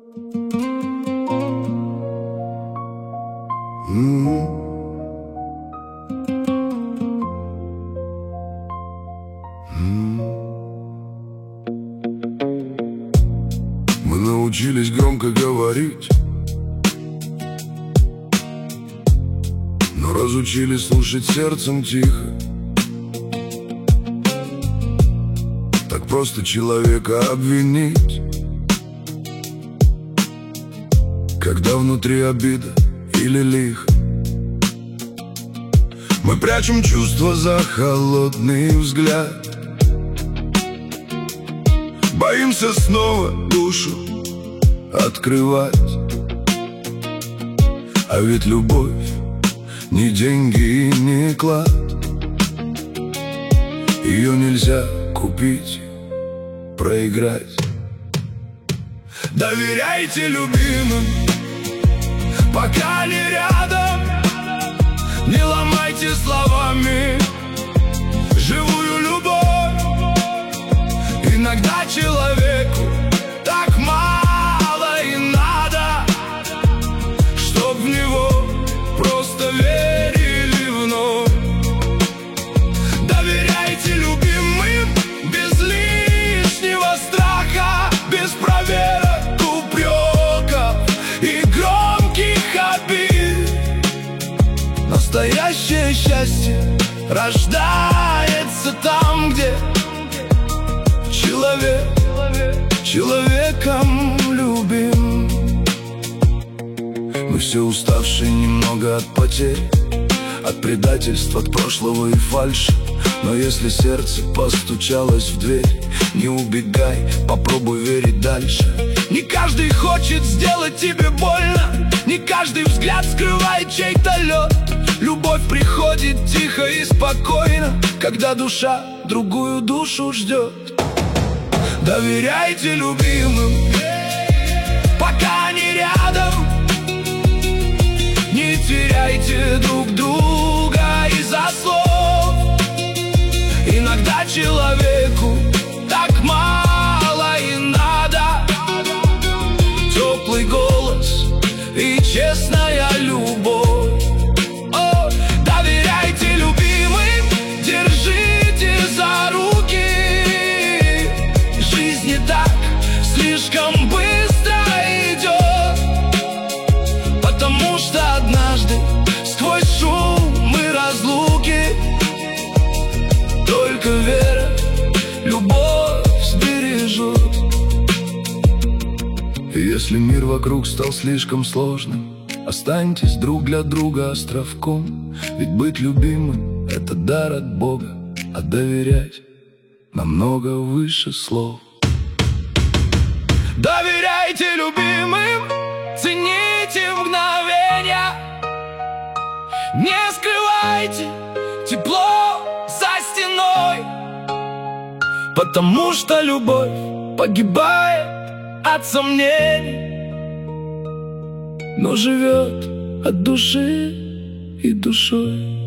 Мы научились громко говорить, но разучились слушать сердцем тихо. Так просто человека обвинить, когда внутри обида или лихо. Мы прячем чувства за холодный взгляд, боимся снова душу открывать. А ведь любовь не деньги и не клад, ее нельзя купить, проиграть. Доверяйте любимым, пока не рядом. Не ломайте словами живую любовь. Иногда человеку так мало и надо, чтоб в него просто верили вновь. Доверяйте любимым без лишнего страха, без проверок, упреков и громких обид. Настоящее счастье рождается там, где человек человеком любим. Мы все уставшие немного от потерь, от предательств, от прошлого и фальши. Но если сердце постучалось в дверь, не убегай, попробуй верить дальше. Не каждый хочет сделать тебе больно, не каждый взгляд скрывает чей-то лед. Любовь приходит тихо и спокойно, когда душа другую душу ждет. Доверяйте любимым, пока они рядом. Не теряйте друг друга из-за слов. Иногда человеку так мало и надо. Теплый голос и честная любовь. Доверяйте любимым, держите за руки. Жизнь не так слишком быстро идет, потому что однажды сквозь шум и разлуки только вера, любовь сбережет. И если мир вокруг стал слишком сложным, останьтесь друг для друга островком. Ведь быть любимым — это дар от Бога, а доверять намного выше слов. Доверяйте любимым, цените мгновения. Не скрывайте тепло за стеной, потому что любовь погибает от сомнений, но живет от души и душой.